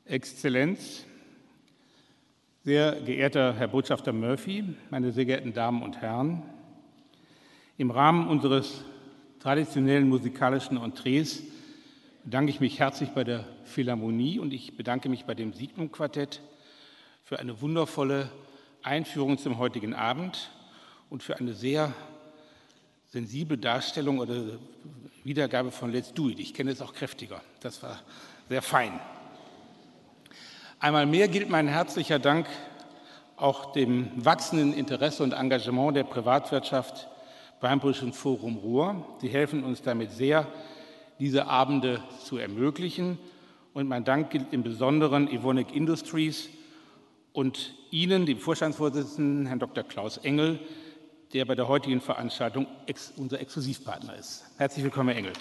Exzellenz, sehr geehrter Herr Botschafter Murphy, meine sehr geehrten Damen und Herren, im Rahmen unseres traditionellen musikalischen Entrees bedanke ich mich herzlich bei der Philharmonie und ich bedanke mich bei dem Signum-Quartett für eine wundervolle Einführung zum heutigen Abend und für eine sehr sensible Darstellung oder Wiedergabe von Let's Do It. Ich kenne es auch kräftiger. Das war sehr fein. Einmal mehr gilt mein herzlicher Dank auch dem wachsenden Interesse und Engagement der Privatwirtschaft beim Politischen Forum Ruhr. Sie helfen uns damit sehr, diese Abende zu ermöglichen. Und mein Dank gilt im Besonderen Evonik Industries und Ihnen, dem Vorstandsvorsitzenden, Herrn Dr. Klaus Engel, der bei der heutigen Veranstaltung unser Exklusivpartner ist. Herzlich willkommen, Herr Engel.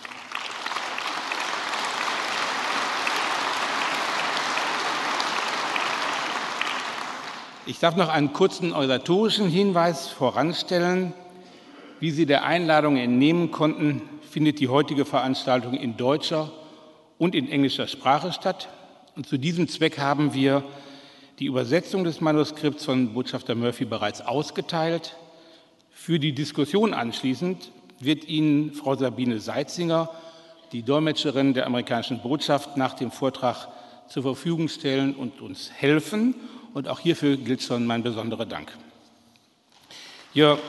Ich darf noch einen kurzen organisatorischen Hinweis voranstellen. Wie Sie der Einladung entnehmen konnten, findet die heutige Veranstaltung in deutscher und in englischer Sprache statt. Und zu diesem Zweck haben wir die Übersetzung des Manuskripts von Botschafter Murphy bereits ausgeteilt. Für die Diskussion anschließend wird Ihnen Frau Sabine Seitzinger, die Dolmetscherin der amerikanischen Botschaft, nach dem Vortrag zur Verfügung stellen und uns helfen. Und auch hierfür gilt schon mein besonderer Dank. Your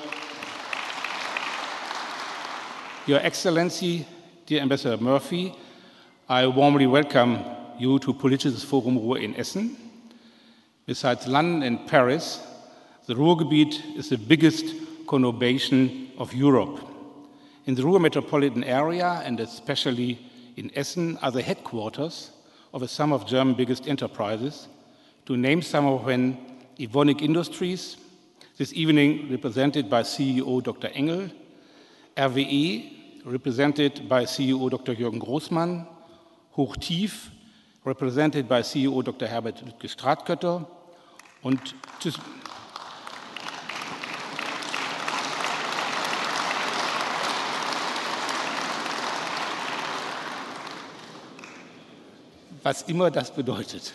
Excellency, dear Ambassador Murphy, I warmly welcome you to Politisches Forum Ruhr in Essen. Besides London and Paris, the Ruhrgebiet is the biggest conurbation of Europe. In the Ruhr metropolitan area, and especially in Essen, are the headquarters of some of Germany's biggest enterprises. To name some of them, Evonik Industries, this evening represented by CEO Dr. Engel, RWE, represented by CEO Dr. Jürgen Großmann, Hochtief, represented by CEO Dr. Herbert Lütke-Stratkötter und was immer das bedeutet.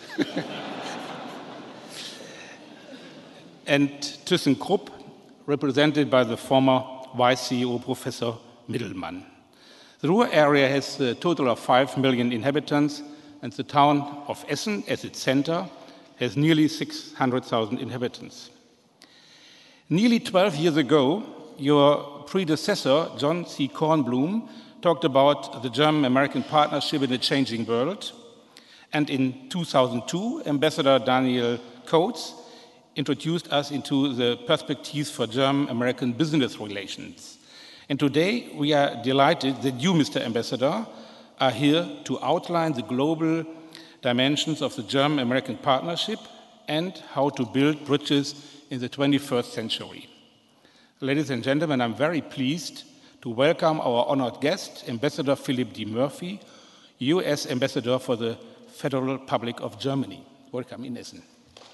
And ThyssenKrupp, represented by the former Vice CEO Professor Middelmann. The Ruhr area has a total of 5 million inhabitants, and the town of Essen, as its center, has nearly 600,000 inhabitants. Nearly 12 years ago, your predecessor, John C. Kornblum, talked about the German-American partnership in a changing world. And in 2002, Ambassador Daniel Coates introduced us into the perspectives for German-American business relations. And today, we are delighted that you, Mr. Ambassador, are here to outline the global dimensions of the German-American partnership and how to build bridges in the 21st century. Ladies and gentlemen, I'm very pleased to welcome our honored guest, Ambassador Philip D. Murphy, US Ambassador for the Federal Republic of Germany. Welcome in Essen.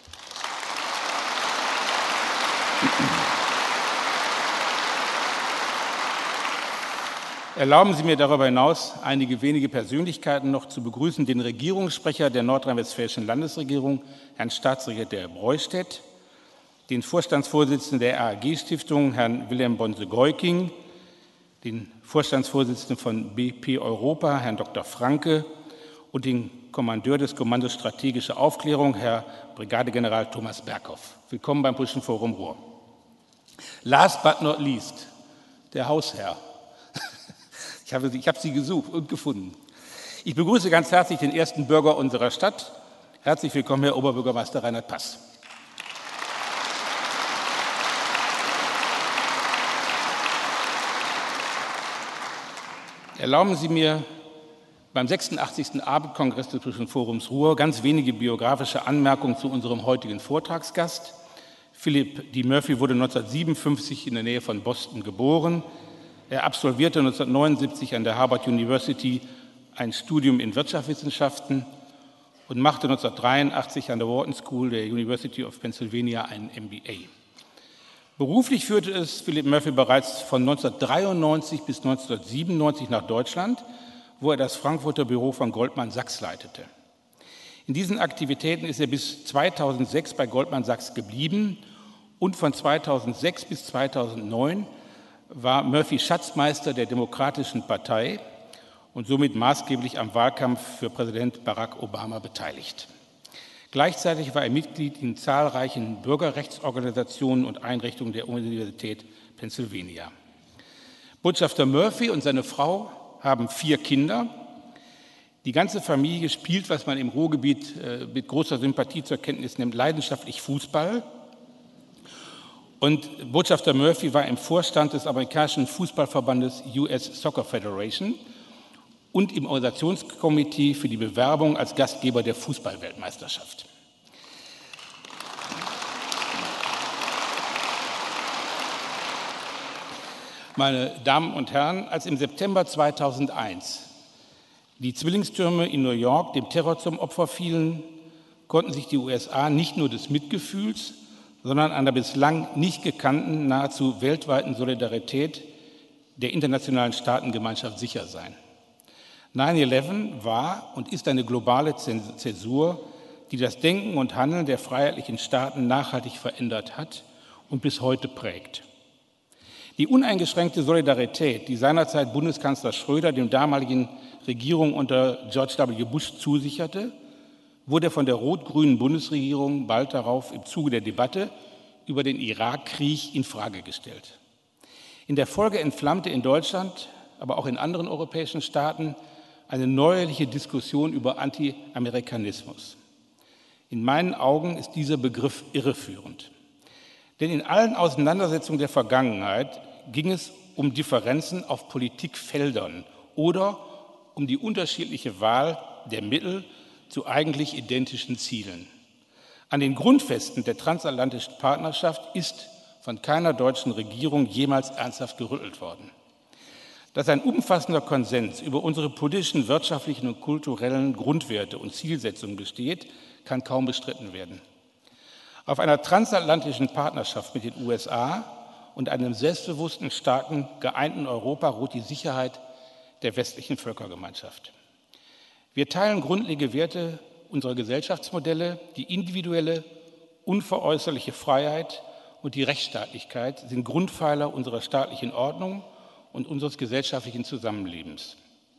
Erlauben Sie mir darüber hinaus, einige wenige Persönlichkeiten noch zu begrüßen, den Regierungssprecher der nordrhein-westfälischen Landesregierung, Herrn Staatssekretär Breustedt, den Vorstandsvorsitzenden der RAG-Stiftung, Herrn Wilhelm Bonse-Geuking, den Vorstandsvorsitzenden von BP Europa, Herrn Dr. Franke, und den Kommandeur des Kommandos Strategische Aufklärung, Herr Brigadegeneral Thomas Berghoff. Willkommen beim Politischen Forum Ruhr. Last but not least, der Hausherr. Ich habe Sie gesucht und gefunden. Ich begrüße ganz herzlich den ersten Bürger unserer Stadt. Herzlich willkommen, Herr Oberbürgermeister Reinhard Pass. Erlauben Sie mir beim 86. Abendkongress des Politischen Forums Ruhr ganz wenige biografische Anmerkungen zu unserem heutigen Vortragsgast. Philip D. Murphy wurde 1957 in der Nähe von Boston geboren. Er absolvierte 1979 an der Harvard University ein Studium in Wirtschaftswissenschaften und machte 1983 an der Wharton School der University of Pennsylvania einen MBA. Beruflich führte es Philip Murphy bereits von 1993 bis 1997 nach Deutschland, wo er das Frankfurter Büro von Goldman Sachs leitete. In diesen Aktivitäten ist er bis 2006 bei Goldman Sachs geblieben und von 2006 bis 2009 war Murphy Schatzmeister der Demokratischen Partei und somit maßgeblich am Wahlkampf für Präsident Barack Obama beteiligt. Gleichzeitig war er Mitglied in zahlreichen Bürgerrechtsorganisationen und Einrichtungen der Universität Pennsylvania. Botschafter Murphy und seine Frau haben 4 Kinder. Die ganze Familie spielt, was man im Ruhrgebiet mit großer Sympathie zur Kenntnis nimmt, leidenschaftlich Fußball. Und Botschafter Murphy war im Vorstand des amerikanischen Fußballverbandes US Soccer Federation und im Organisationskomitee für die Bewerbung als Gastgeber der Fußballweltmeisterschaft. Meine Damen und Herren, als im September 2001 die Zwillingstürme in New York dem Terror zum Opfer fielen, konnten sich die USA nicht nur des Mitgefühls, sondern einer bislang nicht gekannten, nahezu weltweiten Solidarität der internationalen Staatengemeinschaft sicher sein. 9/11 war und ist eine globale Zäsur, die das Denken und Handeln der freiheitlichen Staaten nachhaltig verändert hat und bis heute prägt. Die uneingeschränkte Solidarität, die seinerzeit Bundeskanzler Schröder dem damaligen Regierung unter George W. Bush zusicherte, wurde von der rot-grünen Bundesregierung bald darauf im Zuge der Debatte über den Irakkrieg infrage gestellt. In der Folge entflammte in Deutschland, aber auch in anderen europäischen Staaten eine neuerliche Diskussion über Anti-Amerikanismus. In meinen Augen ist dieser Begriff irreführend. Denn in allen Auseinandersetzungen der Vergangenheit ging es um Differenzen auf Politikfeldern oder um die unterschiedliche Wahl der Mittel zu eigentlich identischen Zielen. An den Grundfesten der transatlantischen Partnerschaft ist von keiner deutschen Regierung jemals ernsthaft gerüttelt worden. Dass ein umfassender Konsens über unsere politischen, wirtschaftlichen und kulturellen Grundwerte und Zielsetzungen besteht, kann kaum bestritten werden. Auf einer transatlantischen Partnerschaft mit den USA und einem selbstbewussten, starken, geeinten Europa ruht die Sicherheit der westlichen Völkergemeinschaft. Wir teilen grundlegende Werte unserer Gesellschaftsmodelle, die individuelle, unveräußerliche Freiheit und die Rechtsstaatlichkeit sind Grundpfeiler unserer staatlichen Ordnung und unseres gesellschaftlichen Zusammenlebens.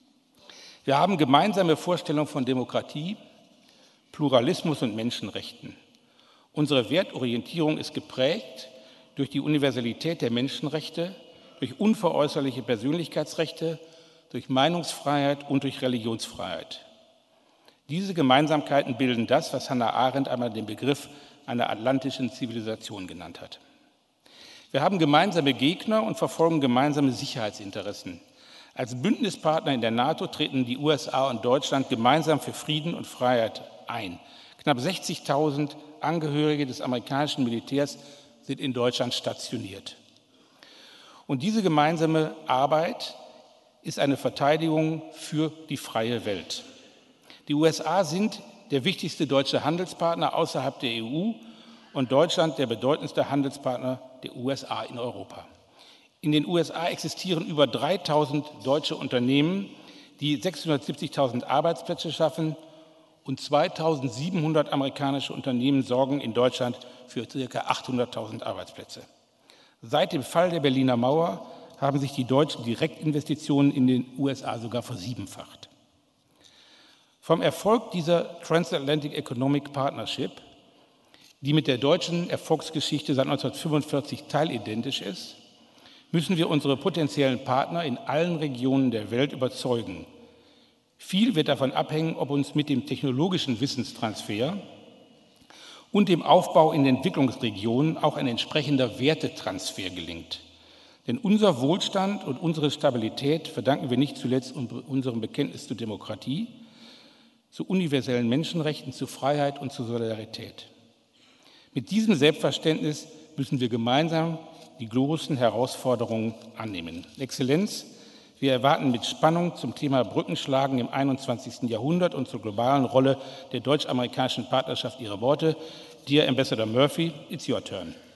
Wir haben gemeinsame Vorstellungen von Demokratie, Pluralismus und Menschenrechten. Unsere Wertorientierung ist geprägt durch die Universalität der Menschenrechte, durch unveräußerliche Persönlichkeitsrechte, durch Meinungsfreiheit und durch Religionsfreiheit. Diese Gemeinsamkeiten bilden das, was Hannah Arendt einmal den Begriff einer atlantischen Zivilisation genannt hat. Wir haben gemeinsame Gegner und verfolgen gemeinsame Sicherheitsinteressen. Als Bündnispartner in der NATO treten die USA und Deutschland gemeinsam für Frieden und Freiheit ein. Knapp 60.000 Angehörige des amerikanischen Militärs sind in Deutschland stationiert. Und diese gemeinsame Arbeit ist eine Verteidigung für die freie Welt. Die USA sind der wichtigste deutsche Handelspartner außerhalb der EU und Deutschland der bedeutendste Handelspartner der USA in Europa. In den USA existieren über 3.000 deutsche Unternehmen, die 670.000 Arbeitsplätze schaffen und 2.700 amerikanische Unternehmen sorgen in Deutschland für ca. 800.000 Arbeitsplätze. Seit dem Fall der Berliner Mauer haben sich die deutschen Direktinvestitionen in den USA sogar versiebenfacht. Vom Erfolg dieser Transatlantic Economic Partnership, die mit der deutschen Erfolgsgeschichte seit 1945 teilidentisch ist, müssen wir unsere potenziellen Partner in allen Regionen der Welt überzeugen. Viel wird davon abhängen, ob uns mit dem technologischen Wissenstransfer und dem Aufbau in Entwicklungsregionen auch ein entsprechender Wertetransfer gelingt. Denn unser Wohlstand und unsere Stabilität verdanken wir nicht zuletzt unserem Bekenntnis zur Demokratie, zu universellen Menschenrechten, zu Freiheit und zu Solidarität. Mit diesem Selbstverständnis müssen wir gemeinsam die großen Herausforderungen annehmen. Exzellenz, wir erwarten mit Spannung zum Thema Brückenschlagen im 21. Jahrhundert und zur globalen Rolle der deutsch-amerikanischen Partnerschaft Ihre Worte. Dear Ambassador Murphy, it's your turn.